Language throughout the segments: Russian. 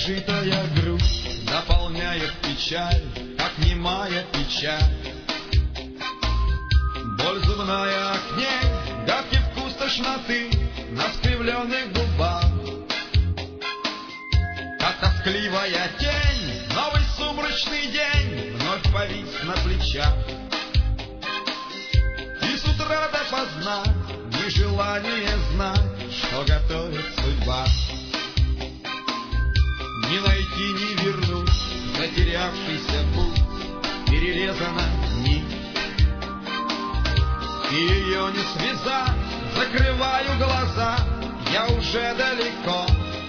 Пережитая грусть наполняет печаль, как немая печаль. Боль зубная к ней, гадкий вкус тошноты на скривленных губах. Как тоскливая тень, новый сумрачный день вновь повис на плечах. И с утра допоздна нежелание знать, что готовит судьба. Не найти, не вернуть затерявшийся путь, перерезана нить. И ее не связать, закрываю глаза, я уже далеко.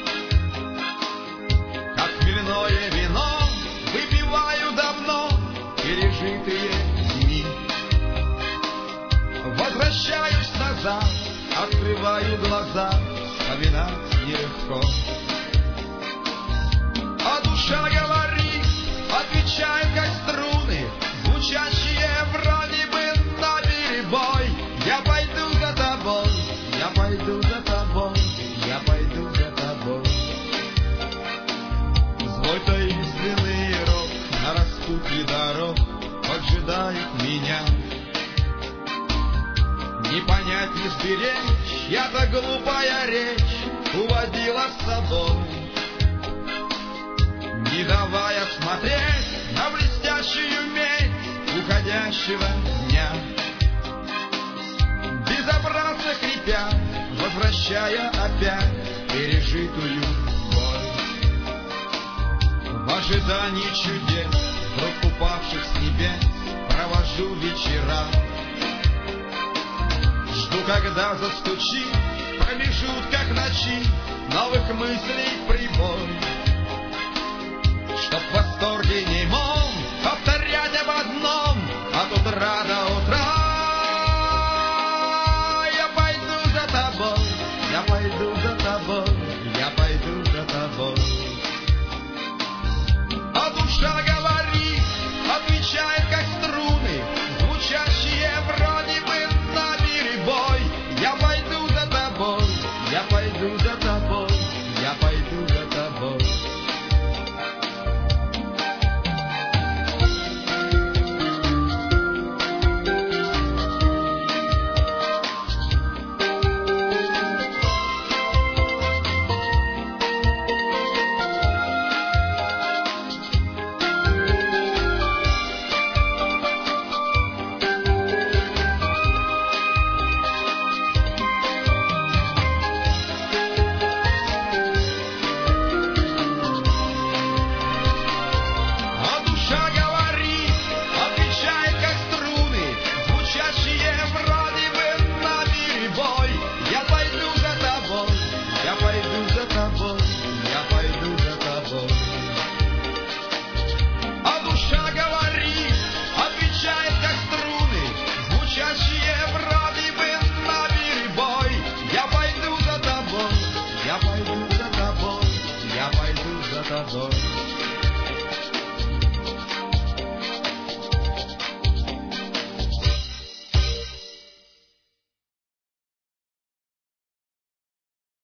Как хмельное вино выпиваю давно пережитые дни. Возвращаюсь назад, открываю глаза, вспоминать нелегко. А душа говорит, отвечает, как струны, звучащие вроде бы наперебой. Я пойду за тобой, я пойду за тобой, я пойду за тобой. Злой таинственный рок на распутье дорог поджидает меня. Не понять, не сберечь, чья-то глупая речь уводила с собой, не давая смотреть на блестящую медь уходящего дня. Безобразно крепя, возвращая опять пережитую боль. В ожидании чудес, вдруг упавших с небес, провожу вечера. Жду, когда застучит в промежутках ночи новых мыслей прибой, чтоб в восторге немой